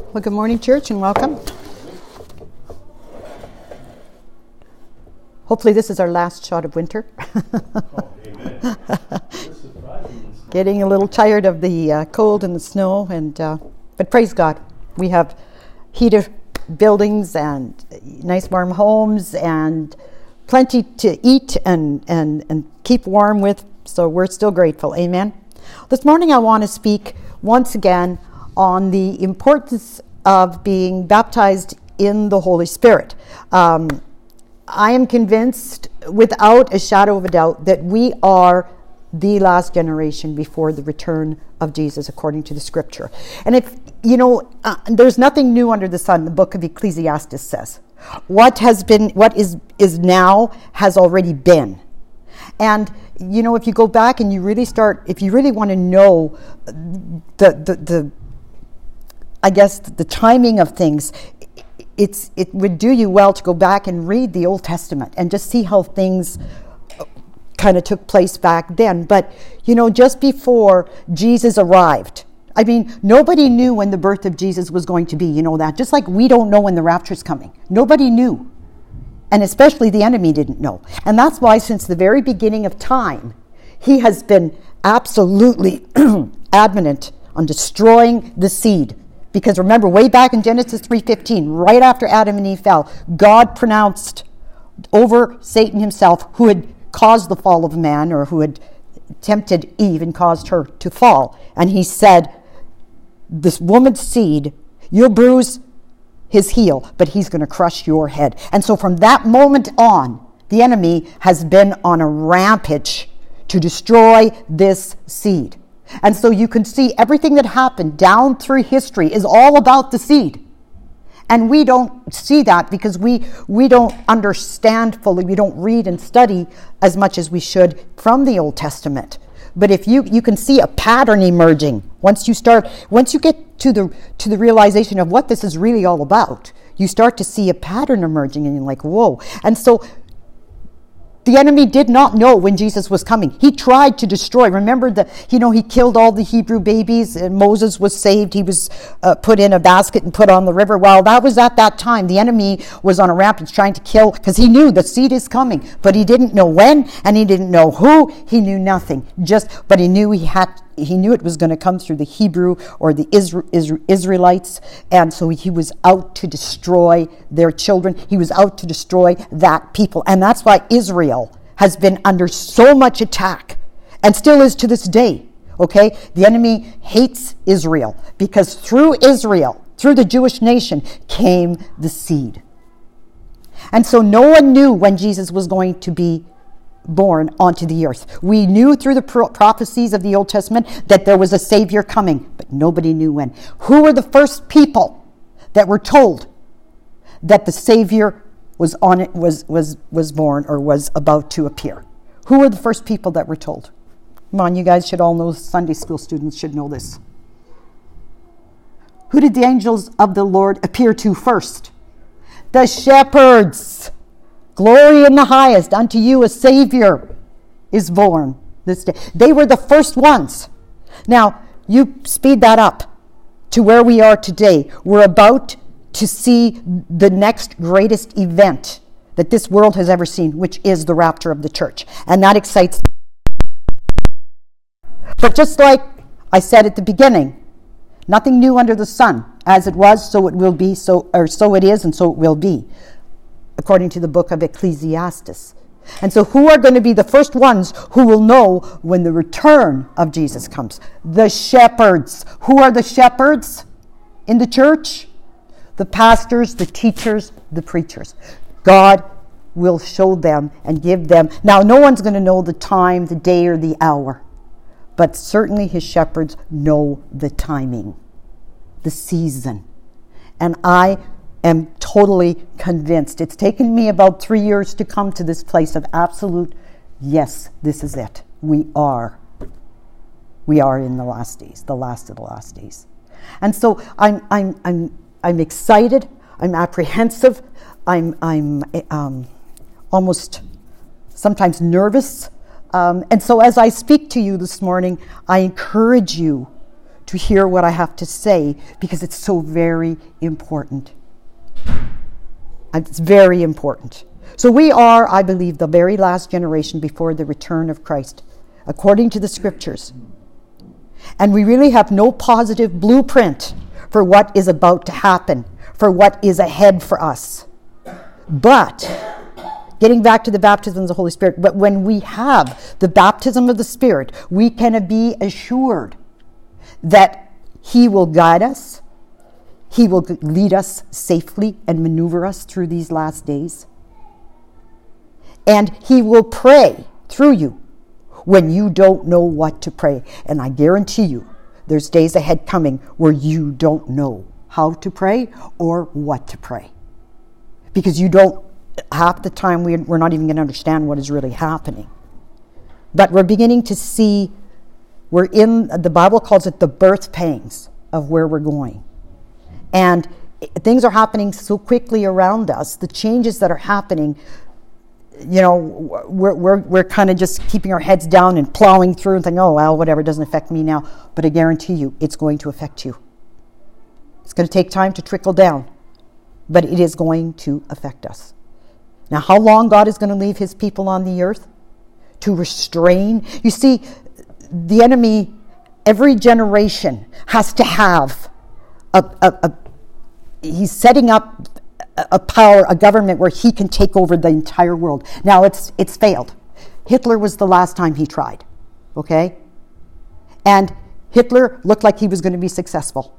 Well, good morning, church, and welcome. Hopefully this is our last shot of winter. Getting a little tired of the cold and the snow, but praise God. We have heated buildings and nice warm homes and plenty to eat and keep warm with, so we're still grateful. Amen. This morning I want to speak once again on the importance of being baptized in the Holy Spirit. I am convinced without a shadow of a doubt that we are the last generation before the return of Jesus, according to the scripture. And if, there's nothing new under the sun, the book of Ecclesiastes says. What is now has already been. And, if you go back and you really if you really want to know the timing of things, it would do you well to go back and read the Old Testament and just see how things kind of took place back then. But, just before Jesus arrived, nobody knew when the birth of Jesus was going to be, that. Just like we don't know when the rapture's coming. Nobody knew. And especially the enemy didn't know. And that's why since the very beginning of time, he has been absolutely adamant on destroying the seed. Because remember, way back in Genesis 3:15, right after Adam and Eve fell, God pronounced over Satan himself, who had caused the fall of man, or who had tempted Eve and caused her to fall. And he said, this woman's seed, you'll bruise his heel, but he's going to crush your head. And so from that moment on, the enemy has been on a rampage to destroy this seed. And so you can see everything that happened down through history is all about the seed. And we don't see that because we don't understand fully. We don't read and study as much as we should from the Old Testament. But if you can see a pattern emerging once you get to the realization of what this is really all about, you start to see a pattern emerging and you're like, whoa. And so the enemy did not know when Jesus was coming. He tried to destroy. Remember that, he killed all the Hebrew babies and Moses was saved. He was put in a basket and put on the river. Well, that was at that time. The enemy was on a rampage trying to kill, because he knew the seed is coming, but he didn't know when and he didn't know who. He knew nothing. But he knew he knew it was going to come through the Hebrew or the Israelites. And so he was out to destroy their children. He was out to destroy that people. And that's why Israel has been under so much attack and still is to this day. Okay? The enemy hates Israel because through Israel, through the Jewish nation, came the seed. And so no one knew when Jesus was going to be born onto the earth. We knew through the prophecies of the Old Testament that there was a Savior coming, but nobody knew when. Who were the first people that were told that the Savior was born or was about to appear? Who were the first people that were told? Come on, you guys should all know. Sunday school students should know this. Who did the angels of the Lord appear to first? The shepherds. Glory in the highest, unto you a Savior is born this day. They were the first ones. Now, you speed that up to where we are today. We're about to see the next greatest event that this world has ever seen, which is the rapture of the church. And that excites me. But just like I said at the beginning, nothing new under the sun. As it was, so it will be, so it is, and so it will be, according to the book of Ecclesiastes. And so who are going to be the first ones who will know when the return of Jesus comes? The shepherds. Who are the shepherds in the church? The pastors, the teachers, the preachers. God will show them and give them. Now, no one's going to know the time, the day, or the hour. But certainly his shepherds know the timing, the season. And I am totally convinced. It's taken me about 3 years to come to this place of absolute, yes, this is it. We are in the last days, the last of the last days. And so I'm excited. I'm apprehensive. I'm almost sometimes nervous. And so as I speak to you this morning, I encourage you to hear what I have to say because it's so very important. It's very important. So we are, I believe, the very last generation before the return of Christ, according to the scriptures. And we really have no positive blueprint for what is about to happen, for what is ahead for us. But, getting back to the baptism of the Holy Spirit, but when we have the baptism of the Spirit, we can be assured that He will guide us, He will lead us safely and maneuver us through these last days. And He will pray through you when you don't know what to pray. And I guarantee you, there's days ahead coming where you don't know how to pray or what to pray. Because you don't, half the time we're not even going to understand what is really happening. But we're beginning to see, the Bible calls it the birth pangs of where we're going. And things are happening so quickly around us, the changes that are happening, we're kind of just keeping our heads down and plowing through and thinking, oh, well, whatever, it doesn't affect me now. But I guarantee you, it's going to affect you. It's going to take time to trickle down, but it is going to affect us. Now, how long God is going to leave His people on the earth? To restrain. You see, the enemy, every generation has to have he's setting up a power, a government where he can take over the entire world. Now, it's failed. Hitler was the last time he tried, okay? And Hitler looked like he was going to be successful.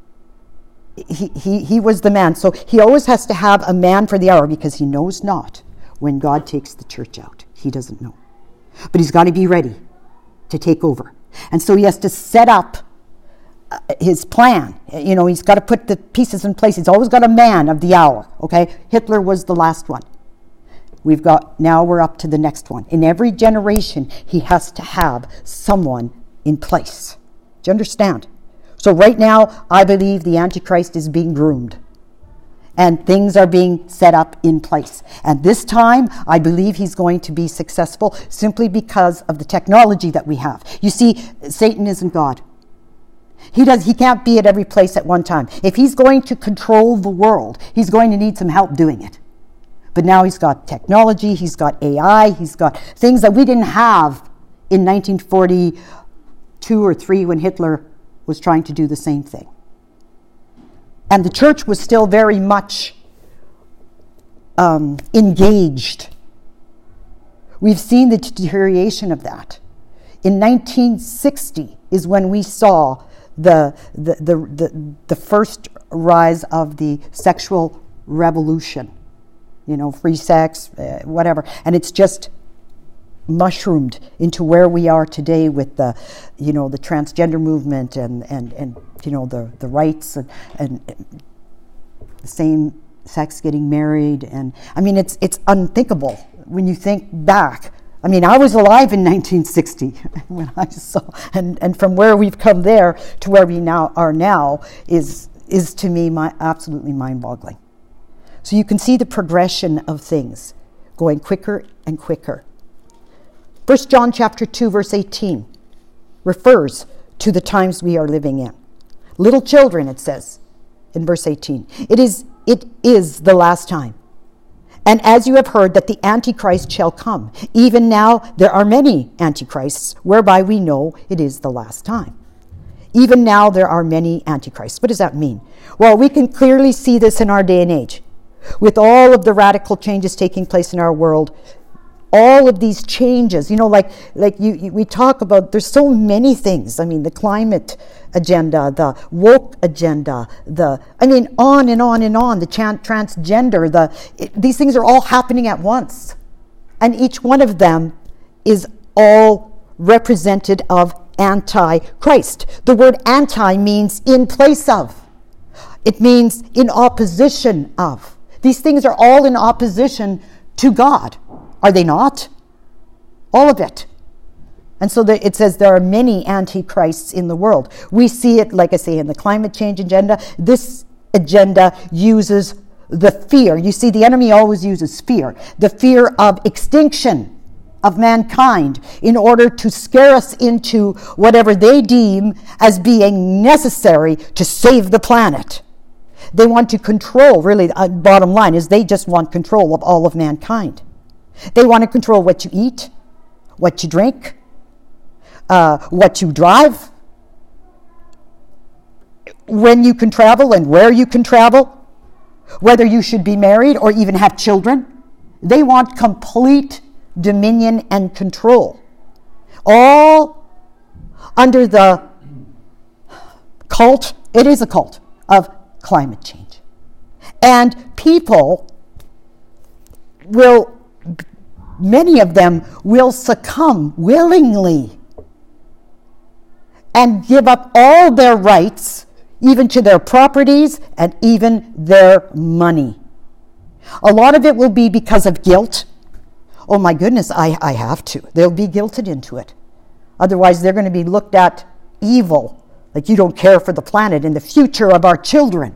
He was the man. So he always has to have a man for the hour because he knows not when God takes the church out. He doesn't know. But he's got to be ready to take over. And so he has to set up his plan. He's got to put the pieces in place. He's always got a man of the hour, okay? Hitler was the last one. Now we're up to the next one. In every generation, he has to have someone in place. Do you understand? So right now, I believe the Antichrist is being groomed. And things are being set up in place. And this time, I believe he's going to be successful simply because of the technology that we have. You see, Satan isn't God. He can't be at every place at one time. If he's going to control the world, he's going to need some help doing it. But now he's got technology, he's got AI, he's got things that we didn't have in 1942 or 3 when Hitler was trying to do the same thing. And the church was still very much engaged. We've seen the deterioration of that. In 1960 is when we saw the first rise of the sexual revolution. Free sex, whatever. And it's just mushroomed into where we are today with the transgender movement and the rights and the same sex getting married. And I mean, it's unthinkable when you think back. I mean, I was alive in 1960 when I saw, and from where we've come there to where we are now is to me absolutely mind-boggling. So you can see the progression of things going quicker and quicker. 1 John chapter 2, verse 18 refers to the times we are living in. Little children, it says in verse 18, it is the last time. And as you have heard that the Antichrist shall come, even now there are many Antichrists, whereby we know it is the last time. Even now there are many Antichrists. What does that mean? Well, we can clearly see this in our day and age. With all of the radical changes taking place in our world, all of these changes, we talk about, there's so many things. I mean, the climate agenda, the woke agenda, on and on and on, the transgender, these things are all happening at once. And each one of them is all represented of Antichrist. The word anti means in place of. It means in opposition of. These things are all in opposition to God. Are they not? All of it. And so it says there are many antichrists in the world. We see it, like I say, in the climate change agenda. This agenda uses the fear. You see, the enemy always uses fear. The fear of extinction of mankind in order to scare us into whatever they deem as being necessary to save the planet. They want to control, really, the bottom line is they just want control of all of mankind. They want to control what you eat, what you drink, what you drive, when you can travel and where you can travel, whether you should be married or even have children. They want complete dominion and control, all under the cult, it is a cult, of climate change. And people will, many of them will succumb willingly and give up all their rights, even to their properties and even their money. A lot of it will be because of guilt. Oh my goodness, I have to. They'll be guilted into it. Otherwise, they're going to be looked at evil, like you don't care for the planet and the future of our children.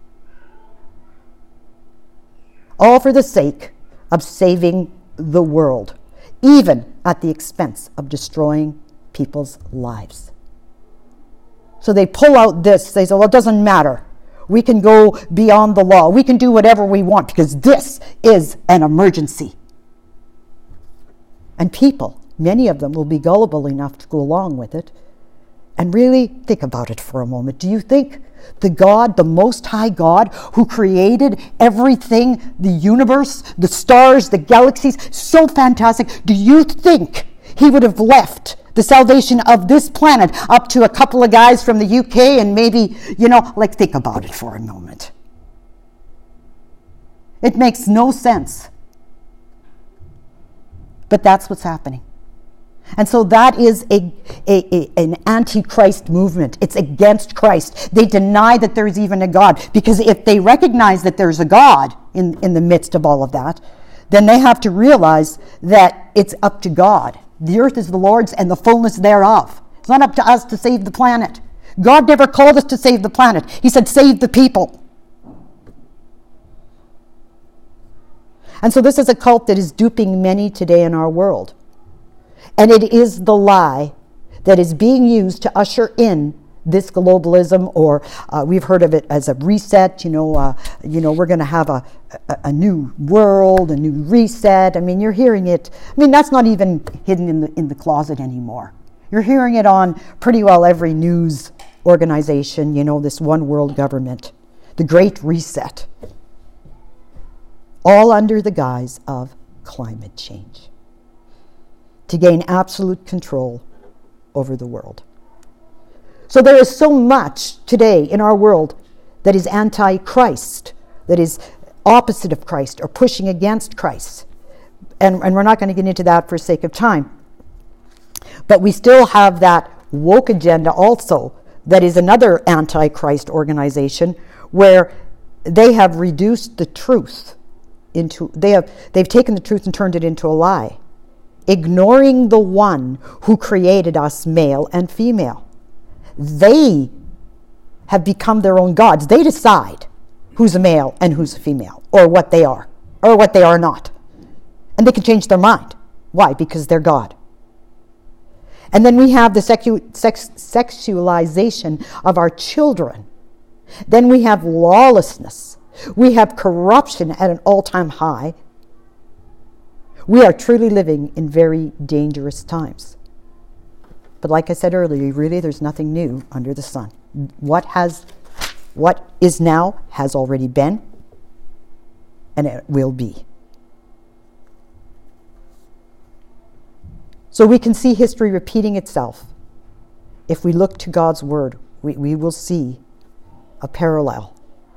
All for the sake of saving the world, even at the expense of destroying people's lives. So they pull out this, they say, well, it doesn't matter. We can go beyond the law. We can do whatever we want because this is an emergency. And people, many of them, will be gullible enough to go along with it. And really think about it for a moment. Do you think the God, the Most High God, who created everything, the universe, the stars, the galaxies, so fantastic, do you think he would have left the salvation of this planet up to a couple of guys from the UK and maybe, think about it for a moment. It makes no sense. But that's what's happening. And so that is an anti-Christ movement. It's against Christ. They deny that there's even a God. Because if they recognize that there's a God in the midst of all of that, then they have to realize that it's up to God. The earth is the Lord's and the fullness thereof. It's not up to us to save the planet. God never called us to save the planet. He said, save the people. And so this is a cult that is duping many today in our world. And it is the lie that is being used to usher in this globalism, or we've heard of it as a reset. We're going to have a new world, a new reset. I mean, you're hearing it. I mean, that's not even hidden in the closet anymore. You're hearing it on pretty well every news organization. This one world government, the Great Reset, all under the guise of climate change, to gain absolute control over the world. So there is so much today in our world that is anti-Christ, that is opposite of Christ or pushing against Christ. And we're not going to get into that for sake of time. But we still have that woke agenda also, that is another anti-Christ organization, where they have reduced the truth into, they've taken the truth and turned it into a lie, ignoring the one who created us male and female. They have become their own gods. They decide who's a male and who's a female, or what they are, or what they are not. And they can change their mind. Why? Because they're God. And then we have the sexualization of our children. Then we have lawlessness. We have corruption at an all-time high. We are truly living in very dangerous times. But like I said earlier, really there's nothing new under the sun. What is now has already been, and it will be. So we can see history repeating itself. If we look to God's word, we will see a parallel.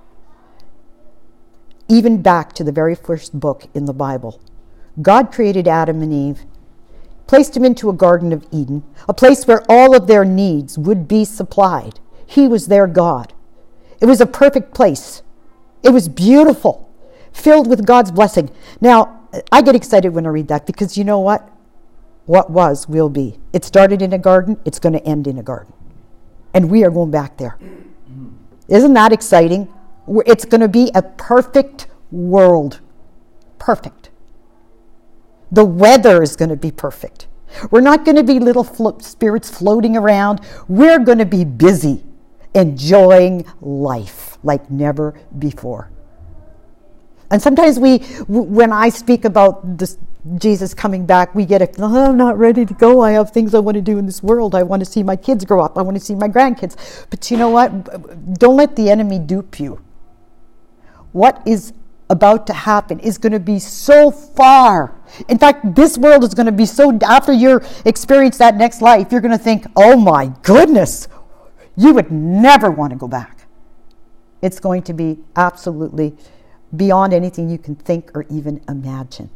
Even back to the very first book in the Bible. God created Adam and Eve, placed them into a Garden of Eden, a place where all of their needs would be supplied. He was their God. It was a perfect place. It was beautiful, filled with God's blessing. Now, I get excited when I read that because you know what? What was will be. It started in a garden, it's going to end in a garden. And we are going back there. Isn't that exciting? It's going to be a perfect world. Perfect. The weather is going to be perfect. We're not going to be little spirits floating around. We're going to be busy, enjoying life like never before. And sometimes when I speak about this, Jesus coming back, we get I'm not ready to go. I have things I want to do in this world. I want to see my kids grow up. I want to see my grandkids. But you know what? Don't let the enemy dupe you. What is about to happen is going to be so far. In fact, this world is going to be so, after you experience that next life, you're going to think, oh my goodness, you would never want to go back. It's going to be absolutely beyond anything you can think or even imagine.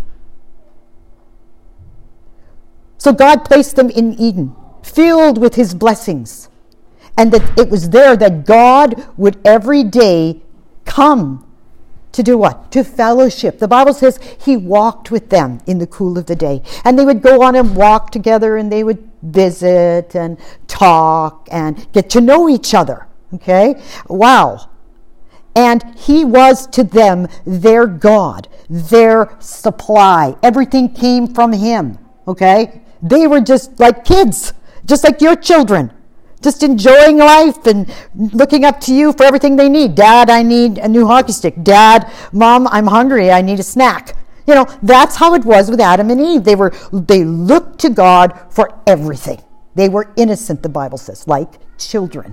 So God placed them in Eden, filled with his blessings. And that it was there that God would every day come to do what? To fellowship. The Bible says he walked with them in the cool of the day. And they would go on and walk together, and they would visit and talk and get to know each other. Okay? Wow. And he was to them their God, their supply. Everything came from him. Okay? They were just like kids, just like your children. Just enjoying life and looking up to you for everything they need. Dad, I need a new hockey stick. Dad, Mom, I'm hungry. I need a snack. You know, that's how it was with Adam and Eve. They looked to God for everything. They were innocent, the Bible says, like children.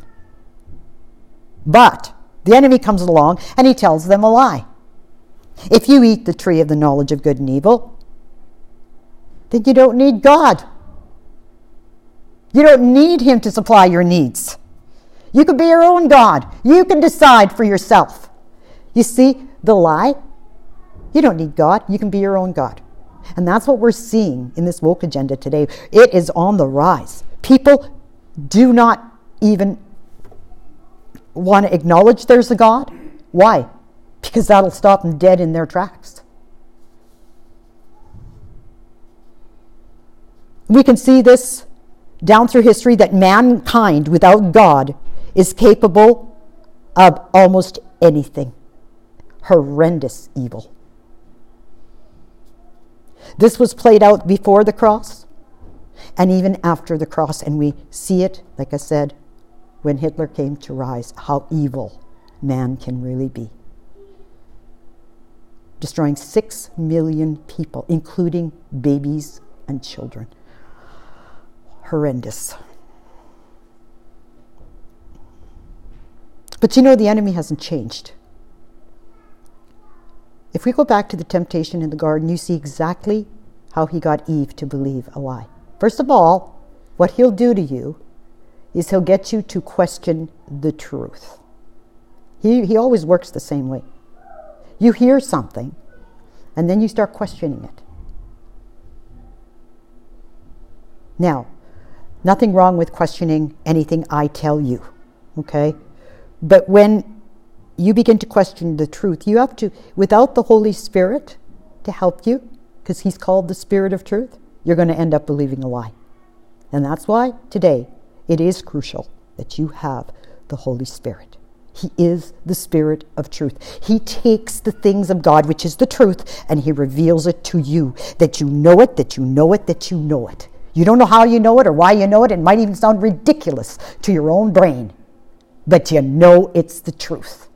But the enemy comes along and he tells them a lie. If you eat the tree of the knowledge of good and evil, then you don't need God. You don't need him to supply your needs. You can be your own God. You can decide for yourself. You see the lie? You don't need God. You can be your own God. And that's what we're seeing in this woke agenda today. It is on the rise. People do not even want to acknowledge there's a God. Why? Because that'll stop them dead in their tracks. We can see this down through history, that mankind without God is capable of almost anything. Horrendous evil. This was played out before the cross and even after the cross, and we see it, like I said, when Hitler came to rise, how evil man can really be. Destroying 6 million people, including babies and children. Horrendous. But you know, the enemy hasn't changed. If we go back to the temptation in the garden, you see exactly how he got Eve to believe a lie. First of all, what he'll do to you is he'll get you to question the truth. He always works the same way. You hear something, and then you start questioning it. Now, nothing wrong with questioning anything I tell you, okay? But when you begin to question the truth, you have to, without the Holy Spirit to help you, because he's called the Spirit of Truth, you're going to end up believing a lie. And that's why today it is crucial that you have the Holy Spirit. He is the Spirit of truth. He takes the things of God, which is the truth, and he reveals it to you, that you know it, that you know it, that you know it. You don't know how you know it or why you know it. It might even sound ridiculous to your own brain, but you know it's the truth.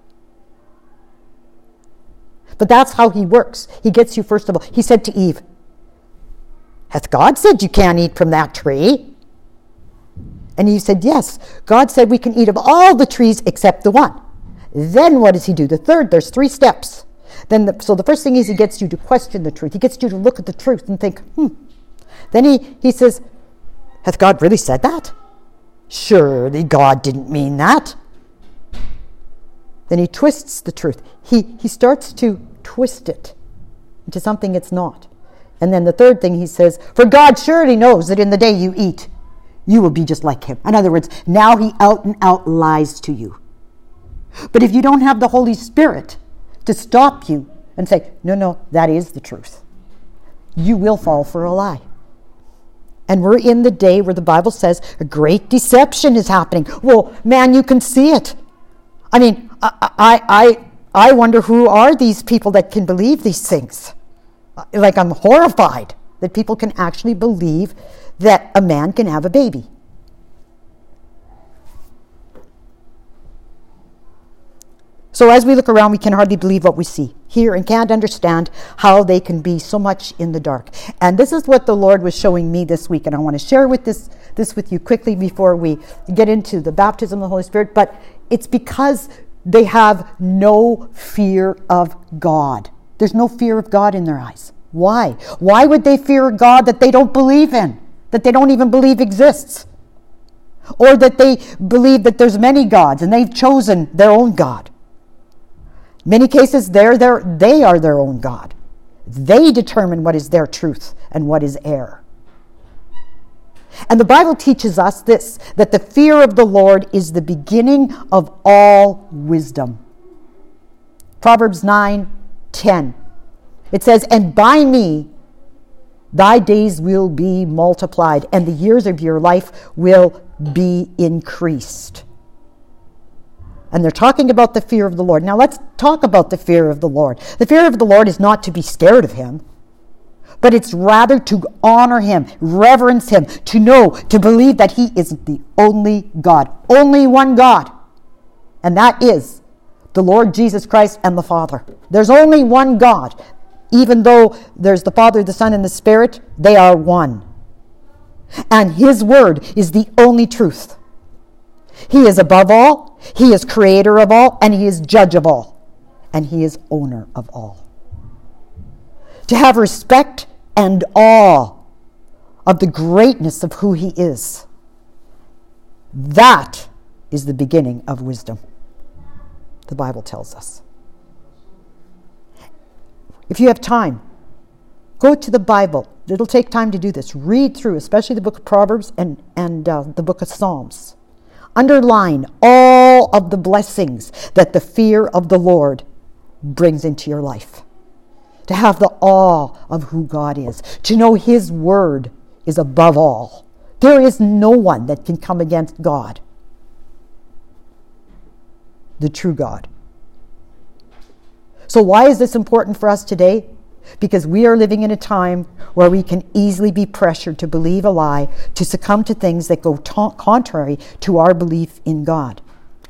But that's how he works. He gets you, first of all. He said to Eve, hath God said you can't eat from that tree? And Eve said, yes. God said we can eat of all the trees except the one. Then what does he do? There's 3 steps. So the first thing is he gets you to question the truth. He gets you to look at the truth and think, Then he says, hath God really said that? Surely God didn't mean that. Then he twists the truth. He starts to twist it into something it's not. And then the third thing he says, for God surely knows that in the day you eat, you will be just like him. In other words, now he out and out lies to you. But if you don't have the Holy Spirit to stop you and say, no, that is the truth, you will fall for a lie. And we're in the day where the Bible says a great deception is happening. Well, man, you can see it. I mean, I wonder who are these people that can believe these things. Like, I'm horrified that people can actually believe that a man can have a baby. So as we look around, we can hardly believe what we see here and can't understand how they can be so much in the dark. And this is what the Lord was showing me this week. And I want to share with this with you quickly before we get into the baptism of the Holy Spirit. But it's because they have no fear of God. There's no fear of God in their eyes. Why? Why would they fear a God that they don't believe in, that they don't even believe exists? Or that they believe that there's many gods and they've chosen their own God? Many cases, they are their own God. They determine what is their truth and what is error. And the Bible teaches us this, that the fear of the Lord is the beginning of all wisdom. Proverbs 9:10. It says, "And by me thy days will be multiplied, and the years of your life will be increased." And they're talking about the fear of the Lord. Now let's talk about the fear of the Lord. The fear of the Lord is not to be scared of him, but it's rather to honor him, reverence him, to know, to believe that he is the only God, only one God. And that is the Lord Jesus Christ and the Father. There's only one God. Even though there's the Father, the Son, and the Spirit, they are one. And his word is the only truth. He is above all, he is creator of all, and he is judge of all, and he is owner of all. To have respect and awe of the greatness of who he is, that is the beginning of wisdom, the Bible tells us. If you have time, go to the Bible. It'll take time to do this. Read through, especially the book of Proverbs and the book of Psalms. Underline all of the blessings that the fear of the Lord brings into your life. To have the awe of who God is. To know his word is above all. There is no one that can come against God, the true God. So why is this important for us today? Because we are living in a time where we can easily be pressured to believe a lie, to succumb to things that go contrary to our belief in God.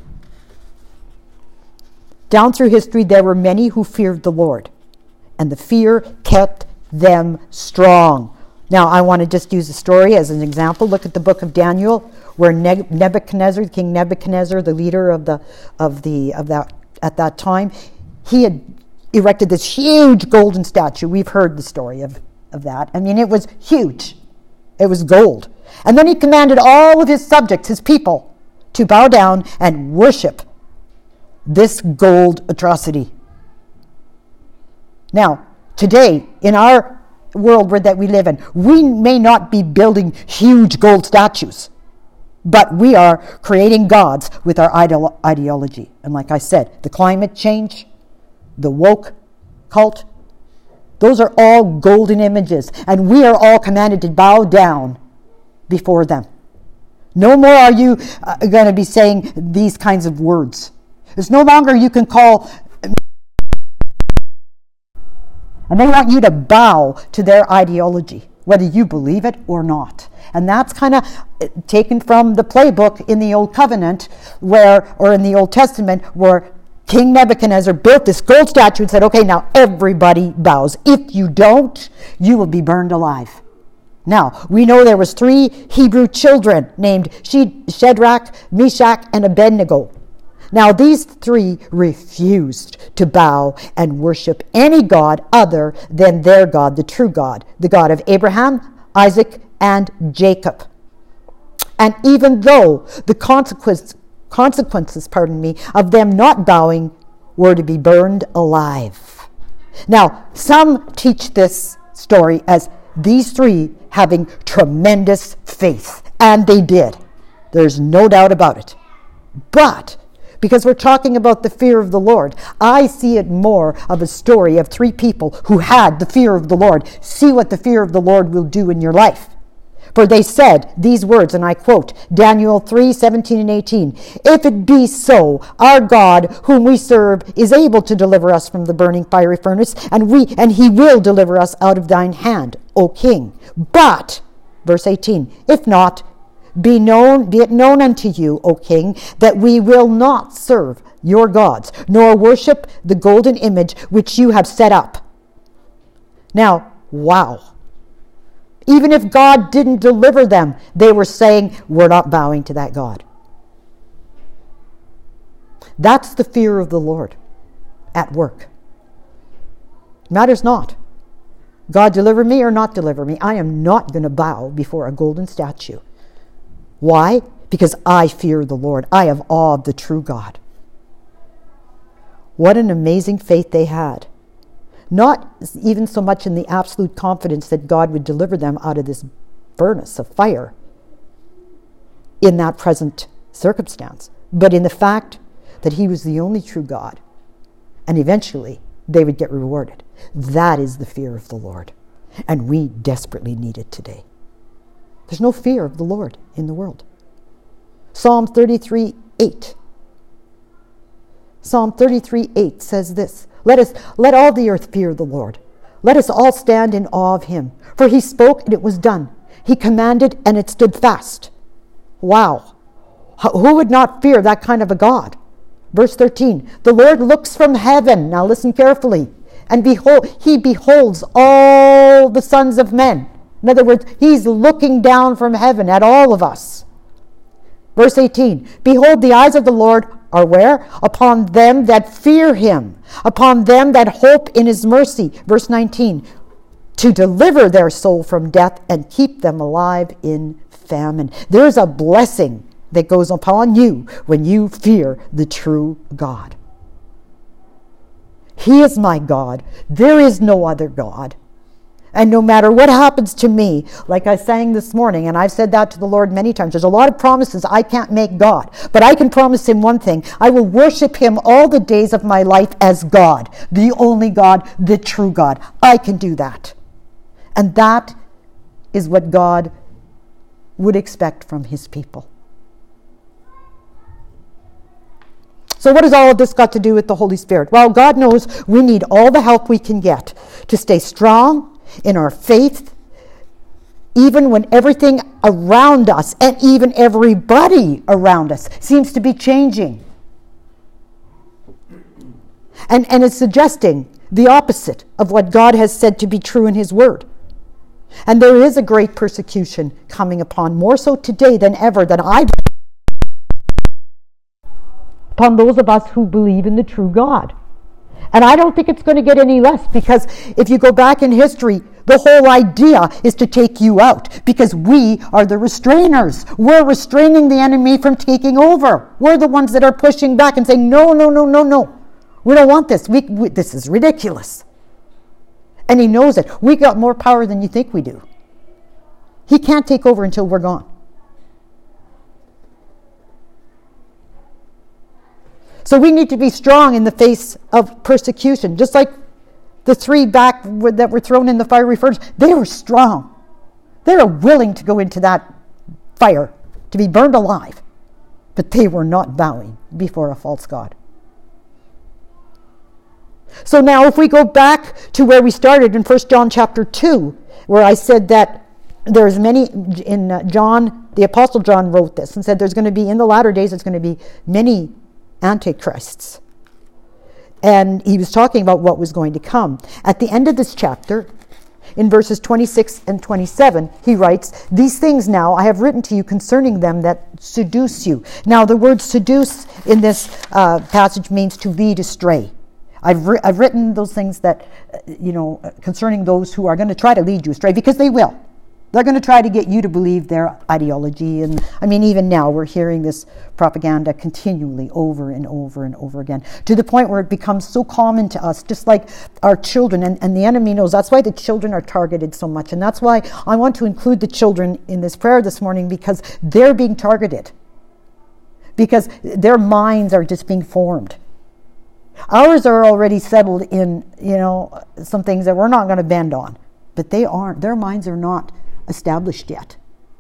Down through history, there were many who feared the Lord, and the fear kept them strong. Now, I want to just use a story as an example. Look at the book of Daniel, where Nebuchadnezzar, King Nebuchadnezzar, the leader of that at that time, he had erected this huge golden statue. We've heard the story of that. I mean, it was huge. It was gold. And then he commanded all of his subjects, his people, to bow down and worship this gold atrocity. Now, today, in our world that we live in, we may not be building huge gold statues, but we are creating gods with our ideology. And like I said, the climate change, the woke cult, those are all golden images, and we are all commanded to bow down before them. No more are you going to be saying these kinds of words. It's no longer you can call, and they want you to bow to their ideology, whether you believe it or not. And that's kind of taken from the playbook in the Old Covenant, or in the Old Testament, where King Nebuchadnezzar built this gold statue and said, okay, now everybody bows. If you don't, you will be burned alive. Now, we know there was 3 Hebrew children named Shadrach, Meshach, and Abednego. Now, these 3 refused to bow and worship any god other than their God, the true God, the God of Abraham, Isaac, and Jacob. And even though the consequences of them not bowing were to be burned alive. Now, some teach this story as these 3 having tremendous faith, and they did. There's no doubt about it. But because we're talking about the fear of the Lord, I see it more of a story of 3 people who had the fear of the Lord. See what the fear of the Lord will do in your life. For they said these words, and I quote Daniel 3:17 and 18. If it be so, our God, whom we serve, is able to deliver us from the burning fiery furnace, and he will deliver us out of thine hand, O king. But, verse 18, if not, be it known unto you, O king, that we will not serve your gods, nor worship the golden image which you have set up. Now, wow. Even if God didn't deliver them, they were saying, we're not bowing to that God. That's the fear of the Lord at work. Matters not. God deliver me or not deliver me. I am not going to bow before a golden statue. Why? Because I fear the Lord. I have awe of the true God. What an amazing faith they had. Not even so much in the absolute confidence that God would deliver them out of this furnace of fire in that present circumstance, but in the fact that he was the only true God, and eventually they would get rewarded. That is the fear of the Lord, and we desperately need it today. There's no fear of the Lord in the world. Psalm 33:8. Psalm 33:8 says this, Let all the earth fear the Lord. Let us all stand in awe of him. For he spoke and it was done. He commanded and it stood fast. Wow. Who would not fear that kind of a God? Verse 13, the Lord looks from heaven. Now listen carefully. And he beholds all the sons of men. In other words, he's looking down from heaven at all of us. Verse 18, behold, the eyes of the Lord are where? Upon them that fear him, upon them that hope in his mercy. Verse 19, to deliver their soul from death and keep them alive in famine. There's a blessing that goes upon you when you fear the true God. He is my God. There is no other God. And no matter what happens to me, like I sang this morning, and I've said that to the Lord many times, there's a lot of promises I can't make God. But I can promise him one thing. I will worship him all the days of my life as God, the only God, the true God. I can do that. And that is what God would expect from his people. So what has all of this got to do with the Holy Spirit? Well, God knows we need all the help we can get to stay strong in our faith, even when everything around us and even everybody around us seems to be changing. And it's suggesting the opposite of what God has said to be true in his word. And there is a great persecution coming upon, more so today than ever, upon those of us who believe in the true God. And I don't think it's going to get any less, because if you go back in history, the whole idea is to take you out, because we are the restrainers. We're restraining the enemy from taking over. We're the ones that are pushing back and saying, no. We don't want this. This is ridiculous. And he knows it. We got more power than you think we do. He can't take over until we're gone. So we need to be strong in the face of persecution. Just like the three back that were thrown in the fiery furnace, they were strong. They were willing to go into that fire to be burned alive. But they were not bowing before a false god. So now if we go back to where we started in 1 John chapter 2, where I said that there's many, in John, the Apostle John wrote this and said there's going to be, in the latter days, there's going to be many antichrists. And he was talking about what was going to come. At the end of this chapter, in verses 26 and 27, he writes, these things now I have written to you concerning them that seduce you. Now the word seduce in this passage means to lead astray. I've written those things that, concerning those who are going to try to lead you astray, because they will. They're going to try to get you to believe their ideology. And I mean, even now we're hearing this propaganda continually over and over and over again, to the point where it becomes so common to us, just like our children. And the enemy knows. That's why the children are targeted so much. And that's why I want to include the children in this prayer this morning, because they're being targeted. Because their minds are just being formed. Ours are already settled in, some things that we're not going to bend on. But they aren't. Their minds are not established yet.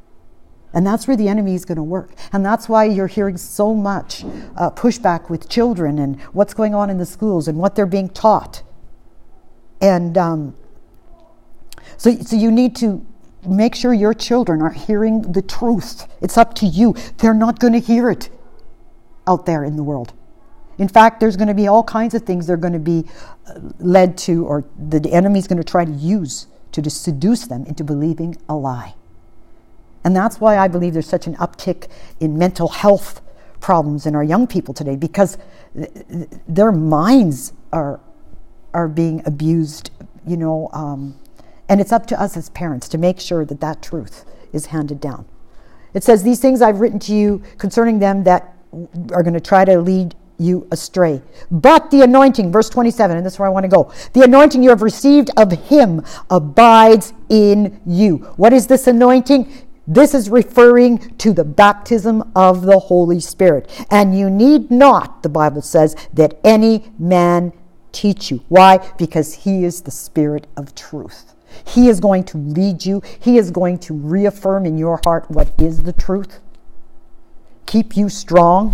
And that's where the enemy is going to work. And that's why you're hearing so much pushback with children and what's going on in the schools and what they're being taught. And so you need to make sure your children are hearing the truth. It's up to you. They're not going to hear it out there in the world. In fact, there's going to be all kinds of things they're going to be led to, or the enemy's going to try to use to seduce them into believing a lie. And that's why I believe there's such an uptick in mental health problems in our young people today, because their minds are being abused, and it's up to us as parents to make sure that truth is handed down. It says, "These things I've written to you concerning them that are going to try to lead you astray. But the anointing," verse 27, and this is where I want to go. "The anointing you have received of him abides in you." What is this anointing? This is referring to the baptism of the Holy Spirit. "And you need not," the Bible says, "that any man teach you." Why? Because he is the Spirit of truth. He is going to lead you. He is going to reaffirm in your heart what is the truth. Keep you strong.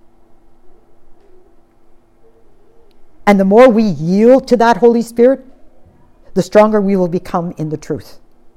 And the more we yield to that Holy Spirit, the stronger we will become in the truth.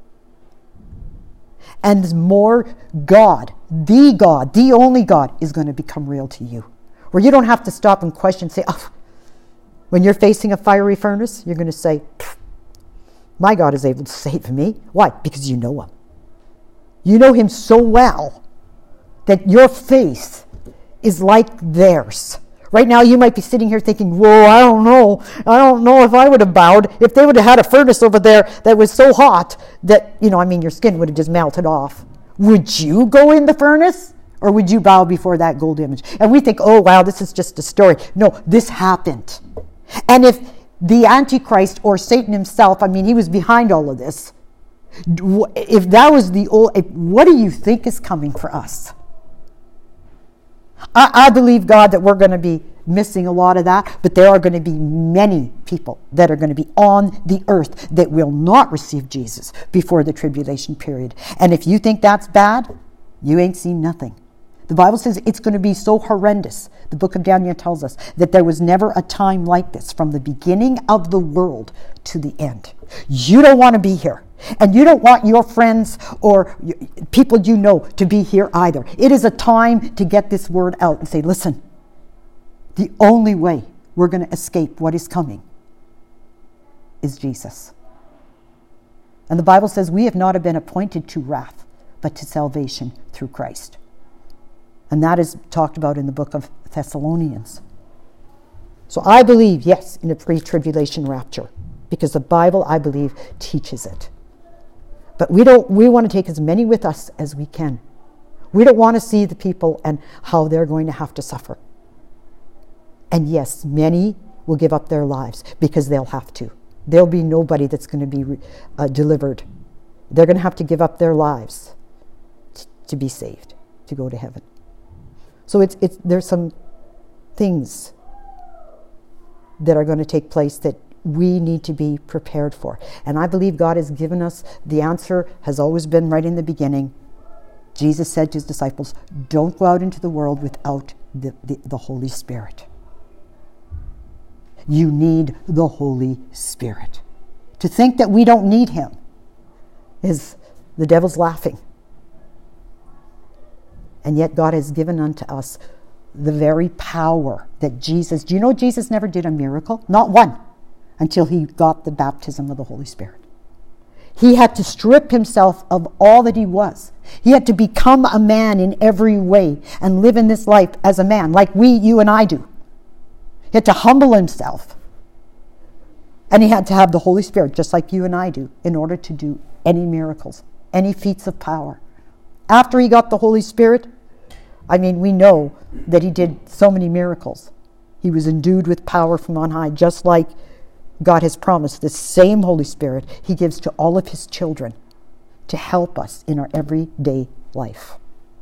And the more God, the only God, is going to become real to you. Where you don't have to stop and question, say, when you're facing a fiery furnace, you're going to say, "My God is able to save me." Why? Because you know him. You know him so well that your faith is like theirs. Right now, you might be sitting here thinking, "Whoa, I don't know if I would have bowed if they would have had a furnace over there that was so hot that, your skin would have just melted off." Would you go in the furnace, or would you bow before that gold image? And we think, "Oh, wow, this is just a story." No, this happened. And if the Antichrist or Satan himself, he was behind all of this, if that was what do you think is coming for us? I believe, God, that we're going to be missing a lot of that, but there are going to be many people that are going to be on the earth that will not receive Jesus before the tribulation period. And if you think that's bad, you ain't seen nothing. The Bible says it's going to be so horrendous. The book of Daniel tells us that there was never a time like this from the beginning of the world to the end. You don't want to be here. And you don't want your friends or people you know to be here either. It is a time to get this word out and say, "Listen, the only way we're going to escape what is coming is Jesus." And the Bible says we have not been appointed to wrath, but to salvation through Christ. And that is talked about in the book of Thessalonians. So I believe, yes, in a pre-tribulation rapture, because the Bible, I believe, teaches it. But we want to take as many with us as we can. We don't want to see the people and how they're going to have to suffer. And yes, many will give up their lives because they'll have to. There'll be nobody that's going to be delivered. They're going to have to give up their lives to be saved, to go to heaven. So there's some things that are going to take place that we need to be prepared for. And I believe God has given us the answer, has always been right in the beginning. Jesus said to his disciples, "Don't go out into the world without the Holy Spirit." You need the Holy Spirit. To think that we don't need him is the devil's laughing. And yet God has given unto us the very power that Jesus... Do you know Jesus never did a miracle? Not one. Until he got the baptism of the Holy Spirit. He had to strip himself of all that he was. He had to become a man in every way and live in this life as a man, like you and I do. He had to humble himself. And he had to have the Holy Spirit, just like you and I do, in order to do any miracles, any feats of power. After he got the Holy Spirit, we know that he did so many miracles. He was endued with power from on high, just like God has promised the same Holy Spirit he gives to all of his children to help us in our everyday life.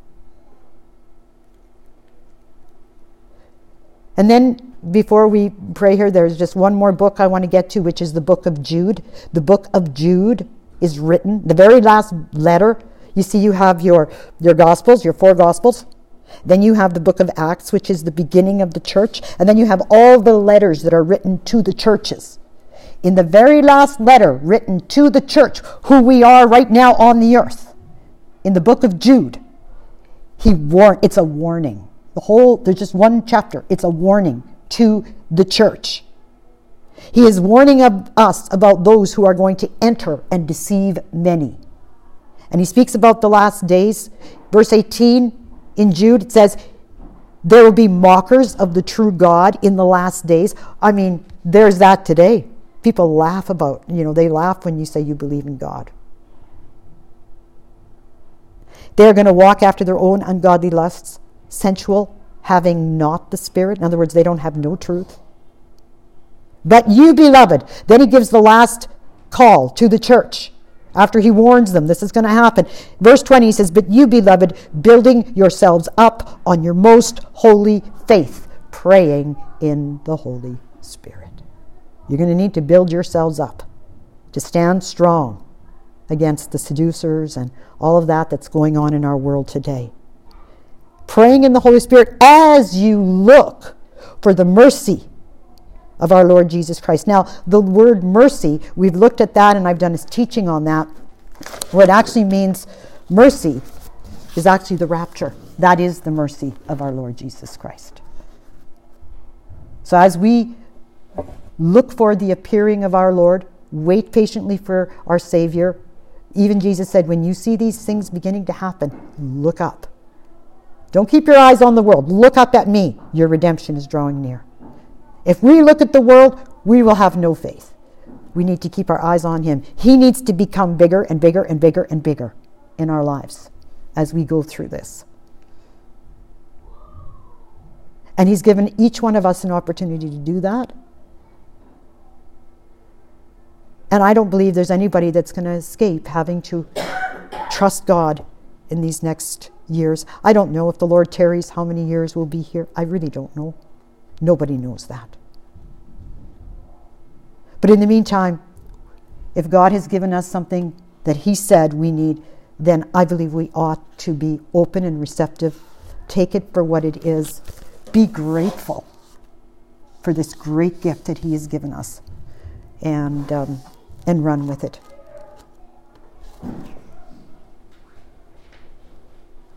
And then before we pray here, there's just one more book I want to get to, which is the book of Jude. The book of Jude is written, the very last letter You see, you have your Gospels, your 4 Gospels. Then you have the book of Acts, which is the beginning of the church. And then you have all the letters that are written to the churches. In the very last letter written to the church, who we are right now on the earth, in the book of Jude, it's a warning. There's just one chapter. It's a warning to the church. He is warning of us about those who are going to enter and deceive many. And he speaks about the last days. Verse 18 in Jude, it says, there will be mockers of the true God in the last days. I mean, there's that today. People laugh about, they laugh when you say you believe in God. They're going to walk after their own ungodly lusts, sensual, having not the Spirit. In other words, they don't have no truth. But you, beloved, then he gives the last call to the church. After he warns them, this is going to happen. Verse 20, he says, but you, beloved, building yourselves up on your most holy faith, praying in the Holy Spirit. You're going to need to build yourselves up to stand strong against the seducers and all of that that's going on in our world today. Praying in the Holy Spirit as you look for the mercy of our Lord Jesus Christ. Now, the word mercy, we've looked at that and I've done a teaching on that. What actually means mercy is actually the rapture. That is the mercy of our Lord Jesus Christ. So as we look for the appearing of our Lord, wait patiently for our Savior. Even Jesus said, when you see these things beginning to happen, look up. Don't keep your eyes on the world. Look up at me. Your redemption is drawing near. If we look at the world, we will have no faith. We need to keep our eyes on him. He needs to become bigger and bigger and bigger and bigger in our lives as we go through this. And he's given each one of us an opportunity to do that. And I don't believe there's anybody that's going to escape having to trust God in these next years. I don't know if the Lord tarries how many years we'll be here. I really don't know. Nobody knows that. But in the meantime, if God has given us something that he said we need, then I believe we ought to be open and receptive. Take it for what it is. Be grateful for this great gift that he has given us, and run with it.